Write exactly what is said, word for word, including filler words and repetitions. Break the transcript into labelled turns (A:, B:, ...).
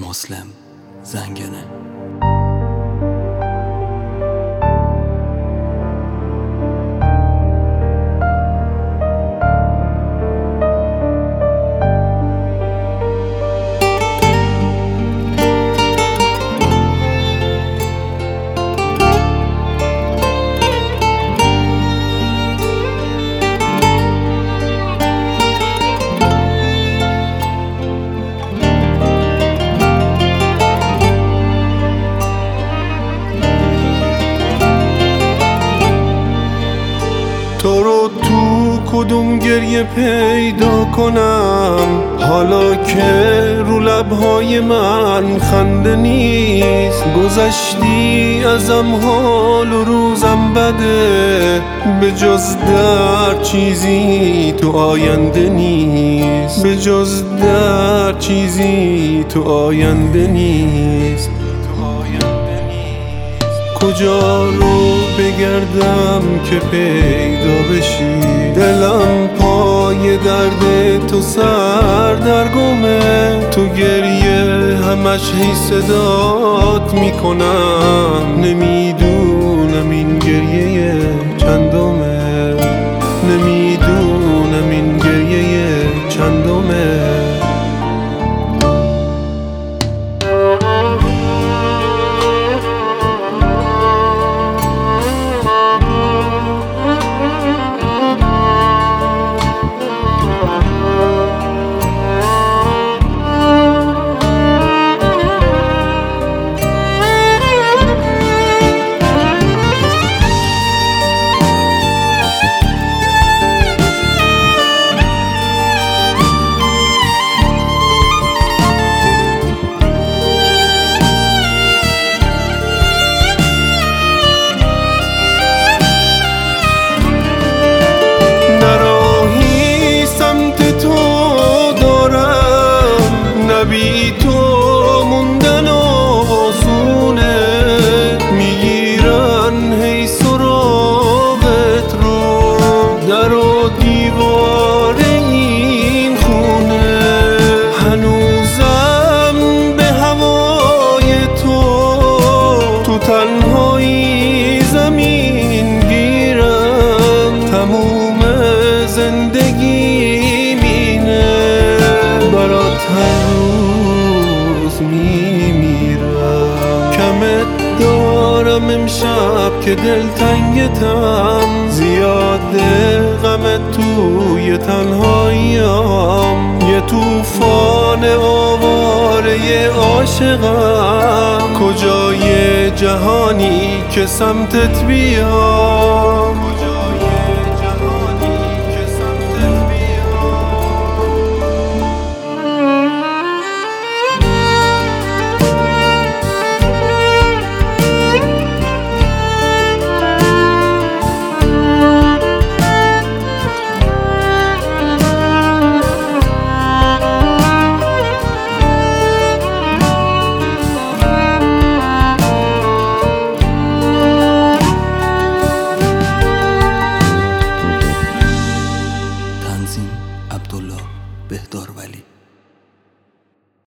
A: مسلم زنگنه.
B: تو رو تو کدوم گریه پیدا کنم، حالا که رو لبهای من خنده نیست. گذشتی ازم، حال و روزم بده، به جز در چیزی تو آینده نیست. به جز در چیزی تو آینده نیست. کجا رو بگردم که پیدا بشی؟ دلم پای درد تو سردرگمه. تو گریه همش هی صدات میکنم، نمیدونم این گریه چندمه. نمیدونم این گریه چندمه. بی تو موندن آسونه، میگیرن هی سراغت رو. در و دیوار این خونه هنوزم به هوای تو. تو تنهایی زمین گیرم، تموم زندگی مینه برات. هر میمیرم کمت دارم امشب که دلتنگتم. زیاده غمت توی تنهاییم، یه توفان آواره عاشقم. کجای جهانی که سمتت بیام؟